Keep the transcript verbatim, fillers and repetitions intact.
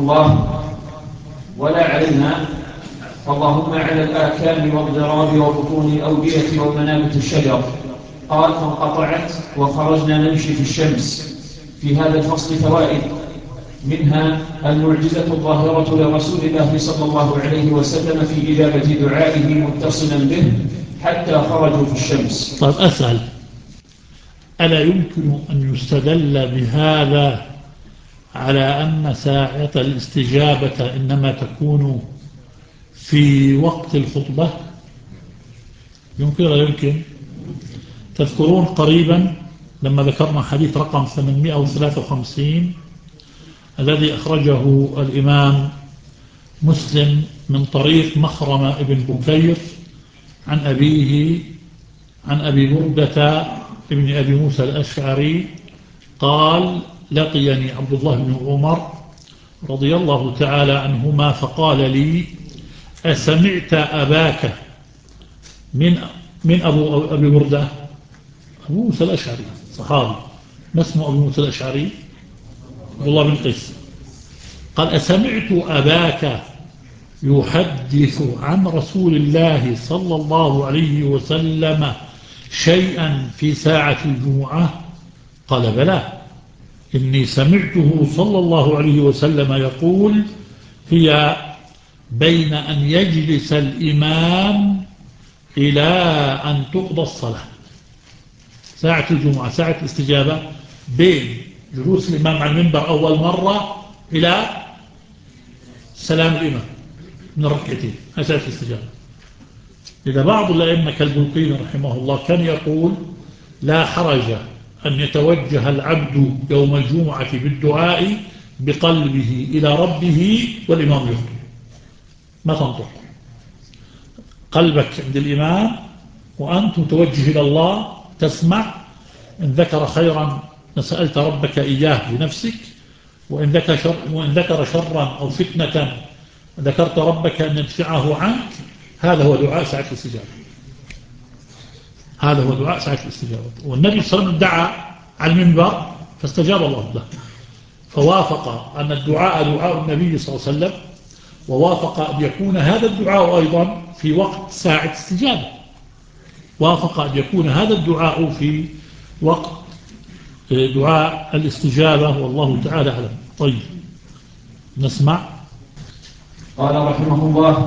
الله: ولا علينا، اللهم على الآكام والضراب وبطون الأودية ومنابت الشجر. قال: فانقطعت وخرجنا نمشي في الشمس. في هذا الفصل فوائد، منها المعجزة الظاهرة لرسول الله صلى الله عليه وسلم في إجابة دعائه متصلا به حتى خرجوا في الشمس. طيب أسأل، ألا يمكن أن يستدل بهذا على أن ساعة الاستجابة إنما تكون في وقت الخطبة؟ يمكن ولا يمكن؟ تذكرون قريبا لما ذكرنا حديث رقم ثمانمائة وثلاثة وخمسين الذي أخرجه الإمام مسلم من طريق مخرمة ابن بكير عن أبيه عن أبي بردة ابن أبي موسى الأشعري قال: لقيني عبد الله بن عمر رضي الله تعالى عنهما فقال لي: أسمعت أباك من من أبو أبي بردة؟ أبو موسى الأشعري صحابي، ما اسمه أبو موسى الأشعري؟ عبد الله بن قيس. قال: أسمعت أباك يحدث عن رسول الله صلى الله عليه وسلم شيئا في ساعة الجمعة؟ قال: بلى، إني سمعته صلى الله عليه وسلم يقول: هي بين أن يجلس الإمام إلى أن تقضى الصلاة. ساعة الجمعة، ساعة الاستجابة، بين جلوس الإمام على المنبر أول مرة إلى سلام الإمام من الركعتين، هذه ساعة الاستجابة. إذا بعض الأئمة كالبلقين رحمه الله كان يقول: لا حرج أن يتوجه العبد يوم الجمعة بالدعاء بقلبه إلى ربه والإمام يخطب، ما تنطق، قلبك عند الإمام وأنت متوجه إلى الله، تسمع، إن ذكر خيرا سألت ربك إياه بنفسك، وإن ذكر, شر وإن ذكر شرا أو فتنة ذكرت ربك أن يدفعه عنك. هذا هو دعاء ساعة الاستجابة، هذا هو دعاء ساعة الاستجابة. والنبي صلى الله عليه وسلم دعا على المنبر فاستجاب الله له، فوافق أن الدعاء دعاء النبي صلى الله عليه وسلم، ووافق أن يكون هذا الدعاء أيضا في وقت ساعة استجابة، وافق أن يكون هذا الدعاء في وقت دعاء الاستجابة، والله تعالى أعلم. طيب نسمع. قال رحمه الله: